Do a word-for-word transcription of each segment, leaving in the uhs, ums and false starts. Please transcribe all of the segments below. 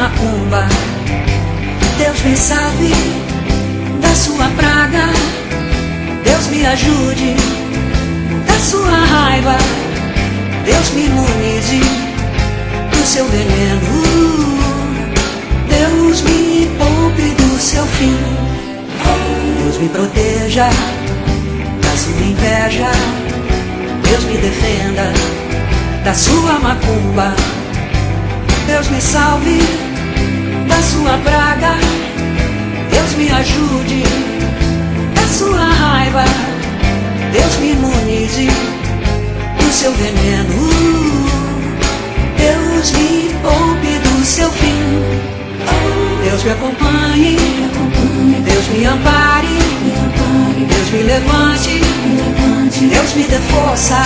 macumba. Deus me salve da sua praga. Deus me ajude da sua raiva. Deus me imunize do seu veneno. Deus me poupe do seu fim. Deus me proteja da sua inveja. Deus me defenda da sua macumba. Deus me salve da sua praga. Deus me ajude da sua raiva. Deus me imunize do seu veneno. Deus me poupe do seu fim. Deus me acompanhe, Deus me ampare, Deus me levante, Deus me dê força,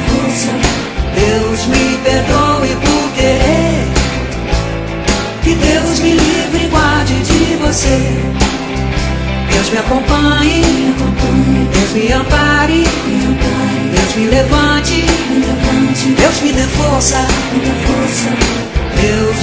Deus me perdoe por querer. Que Deus me livre e guarde de você. Deus me acompanhe, Deus me ampare, Deus me levante, Deus me dê força, Deus